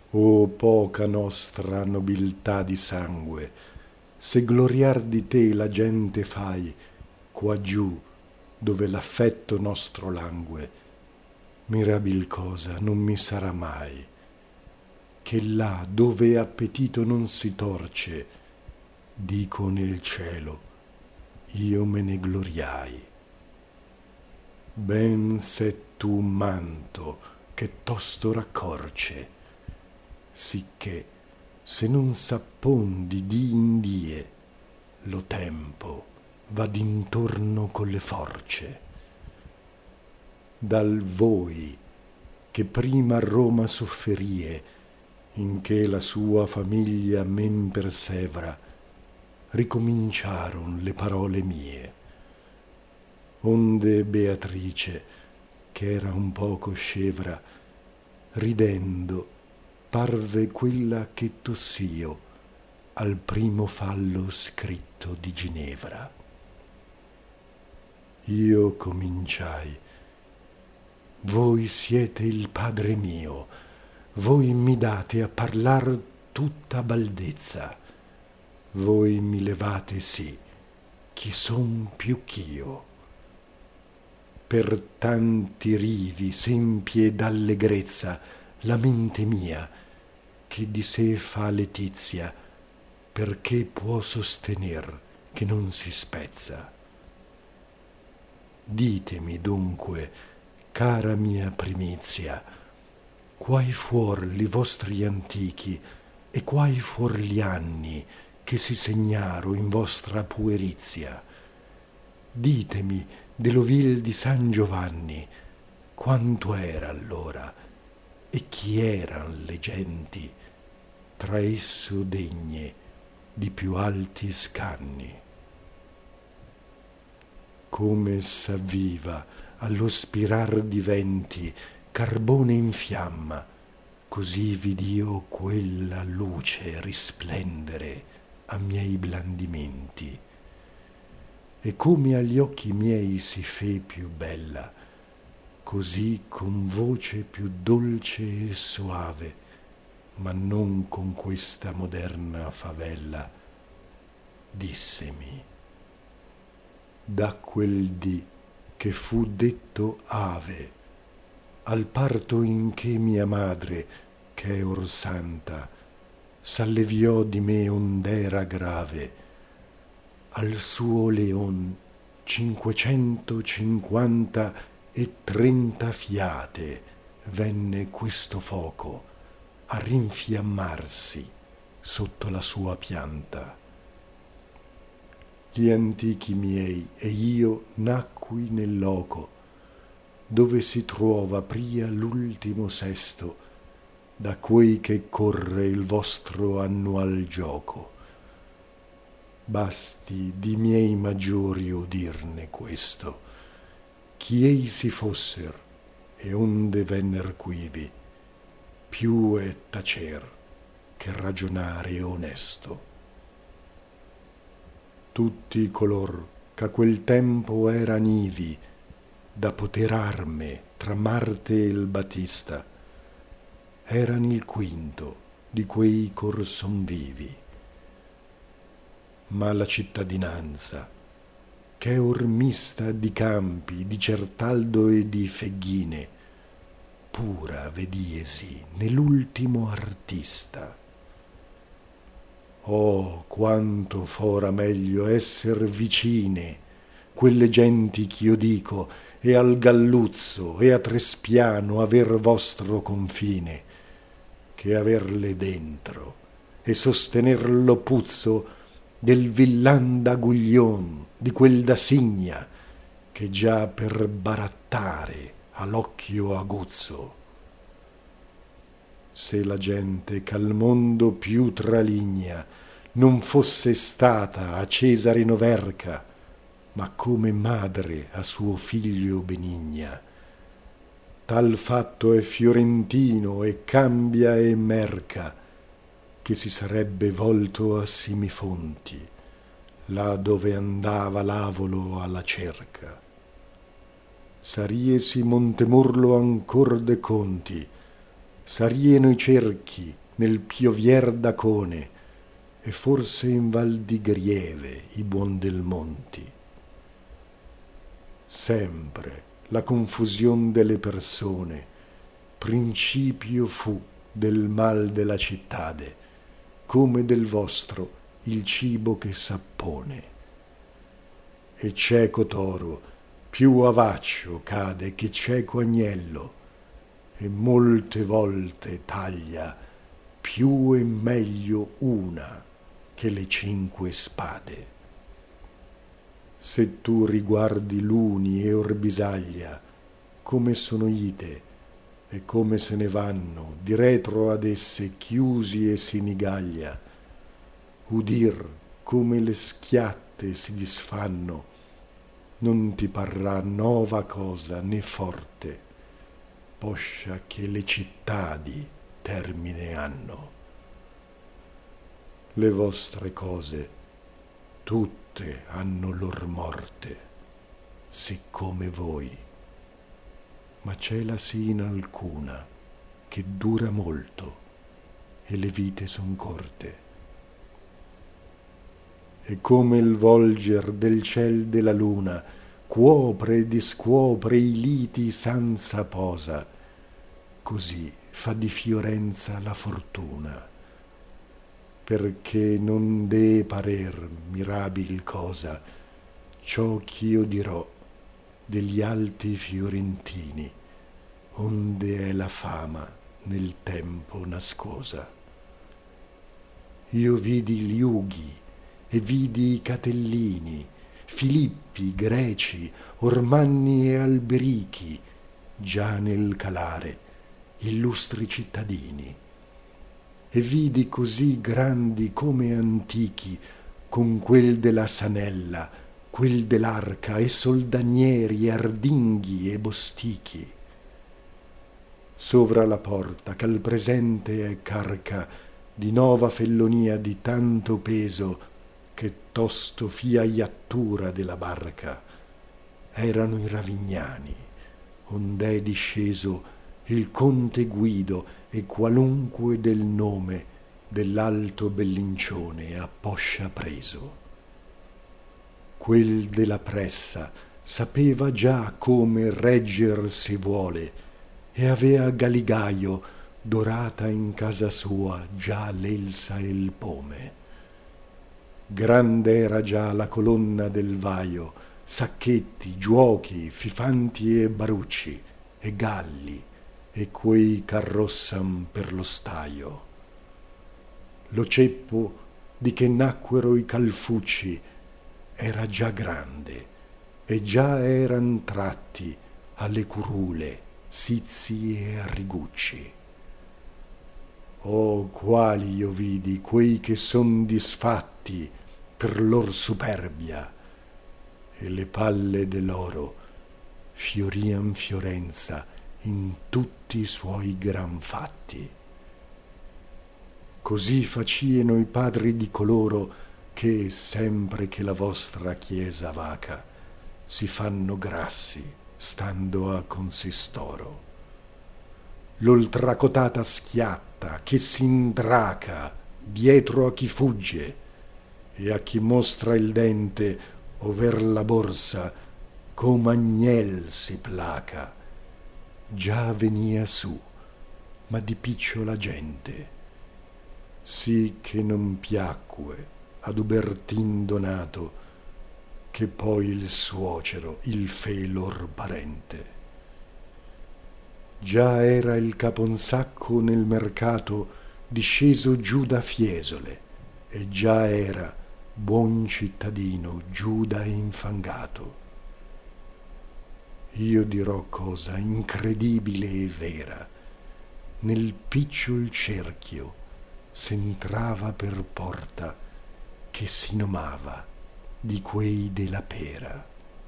O poca nostra nobiltà di sangue, se gloriar di te la gente fai, quaggiù dove l'affetto nostro langue, mirabil cosa non mi sarà mai, che là dove appetito non si torce, dico nel cielo, io me ne gloriai. Ben se tu manto che tosto raccorce, sicché se non s'appon di dì in die, lo tempo va d'intorno con le force. Dal voi che prima a Roma sofferie, in che la sua famiglia men persevra, ricominciaron le parole mie. Onde Beatrice, che era un poco scevra, ridendo, parve quella che tossio al primo fallo scritto di Ginevra. Io cominciai: voi siete il padre mio, voi mi date a parlar tutta baldezza, voi mi levate sì, chi son più ch'io. Per tanti rivi s'empie d'allegrezza la mente mia, che di sé fa letizia, perché può sostener che non si spezza. Ditemi dunque, cara mia primizia, quai fuor li vostri antichi e quai fuor gli anni che si segnaro in vostra puerizia. Ditemi dello vil di San Giovanni, quanto era allora e chi eran le genti tra esso degne di più alti scanni. Come s'avviva allo spirar di venti carbone in fiamma, così vid'io quella luce risplendere a miei blandimenti, e come agli occhi miei si fe più bella, così con voce più dolce e soave, ma non con questa moderna favella, dissemi: da quel dì che fu detto ave, al parto in che mia madre, che è or santa, s'alleviò di me ond'era grave, al suo leon 550 fiate venne questo foco a rinfiammarsi sotto la sua pianta. Gli antichi miei e io nacqui nel loco dove si truova pria l'ultimo sesto da quei che corre il vostro annual gioco. Basti di miei maggiori udirne questo, chi ei si fosser e onde venner quivi, più è tacer che ragionare onesto. Tutti color ch'a quel tempo eran ivi da poter arme tra Marte e il Batista, eran il quinto di quei cor son vivi. Ma la cittadinanza, che è or mista di campi, di Certaldo e di Feghine, pura vediesi nell'ultimo artista. Oh, quanto fora meglio esser vicine quelle genti ch'io dico, e al Galluzzo e a Trespiano aver vostro confine, che averle dentro e sostener lo puzzo del villan d'Aguglion, di quel da Signa, che già per barattare ha l'occhio aguzzo. Se la gente ch'al mondo più traligna non fosse stata a Cesare Noverca, ma come madre a suo figlio benigna, tal fatto è fiorentino e cambia e merca, che si sarebbe volto a Simifonti, là dove andava l'avolo alla cerca. Sariesi Montemurlo ancor de conti, sarieno i cerchi nel piovier d'Acone, e forse in Val di Grieve i Buondelmonti. Sempre la confusion delle persone principio fu del mal della cittade, come del vostro il cibo che s'appone. E cieco toro più avaccio cade che cieco agnello, e molte volte taglia più e meglio una che le 5 spade. Se tu riguardi l'uni e orbisaglia, come sono ite e come se ne vanno di retro ad esse chiusi e sinigaglia, udir come le schiatte si disfanno, non ti parrà nova cosa né forte, poscia che le cittadi termine hanno. Le vostre cose tutte hanno lor morte, siccome voi, ma c'è la sina alcuna che dura molto e le vite son corte. E come il volger del ciel della luna cuopre e discuopre i liti senza posa, così fa di Fiorenza la fortuna, perché non dee parer mirabil cosa ciò ch'io dirò degli alti fiorentini, onde è la fama nel tempo nascosa. Io vidi Liughi e vidi i Catellini, Filippi, Greci, Ormanni e Alberichi, già nel calare, illustri cittadini, e vidi così grandi come antichi, con quel della Sanella, quel dell'Arca, e soldanieri, ardinghi e bostichi. Sovra la porta, ch'al presente è carca di nova fellonia di tanto peso, che tosto fia iattura della barca, erano i Ravignani, ond'è disceso il conte Guido e qualunque del nome dell'alto Bellincione a poscia preso. Quel della Pressa sapeva già come regger si vuole, e avea Galigaio dorata in casa sua già l'elsa e il pome. Grande era già la colonna del vaio, sacchetti, giuochi, fifanti e barucci, e galli, e quei carrossam per lo staio. Lo ceppo di che nacquero i calfucci era già grande, e già eran tratti alle curule, sizzi e arrigucci. Oh, quali io vidi quei che son disfatti per lor superbia, e le palle dell'oro fiorian Fiorenza in tutti i suoi gran fatti. Così facieno i padri di coloro che, sempre che la vostra chiesa vaca, si fanno grassi stando a consistoro. L'oltracotata schiatta che s'indraca dietro a chi fugge, e a chi mostra il dente over la borsa come agnel si placa, già venia su, ma di picciola gente, sì che non piacque ad Ubertin Donato, che poi il suocero il fe lor parente. Già era il caponsacco nel mercato disceso giù da Fiesole, e già era buon cittadino giù da infangato. Io dirò cosa incredibile e vera: nel picciol cerchio s'entrava per porta che si nomava di quei della Pera.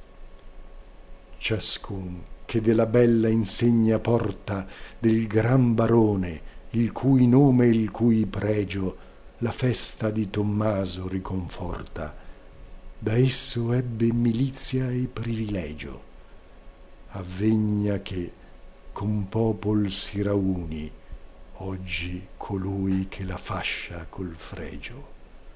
Ciascun che della bella insegna porta del gran barone, il cui nome e il cui pregio la festa di Tommaso riconforta, da esso ebbe milizia e privilegio. Avvegna che con popol si rauni oggi colui che la fascia col fregio.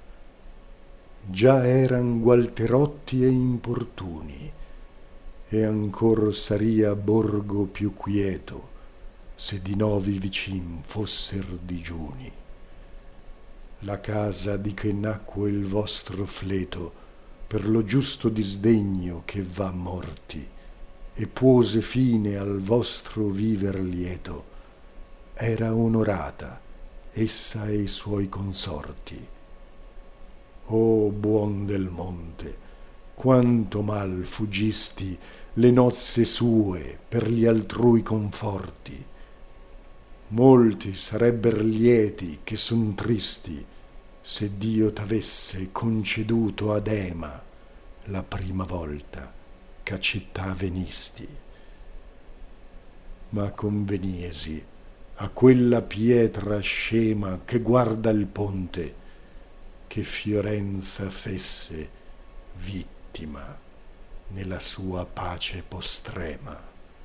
Già eran gualterotti e importuni, e ancor saria borgo più quieto, se di novi vicin fosser digiuni. La casa di che nacque il vostro fleto, per lo giusto disdegno che va morti, e puose fine al vostro viver lieto, era onorata essa e i suoi consorti. O buon del monte, quanto mal fuggisti le nozze sue per gli altrui conforti. Molti sarebber lieti che son tristi, se Dio t'avesse conceduto ad Ema la prima volta ch'a città venisti. Ma conveniesi a quella pietra scema che guarda il ponte, che Fiorenza fesse vittima nella sua pace postrema.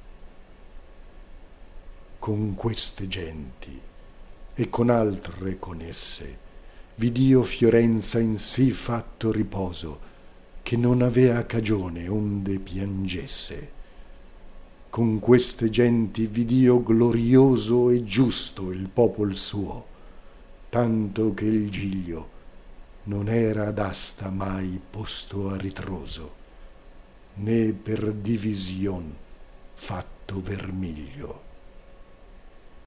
Con queste genti e con altre connesse vidio Fiorenza in sì fatto riposo, che non avea cagione onde piangesse. Con queste genti vidio glorioso e giusto il popol suo, tanto che il Giglio non era ad asta mai posto a ritroso, né per division fatto vermiglio.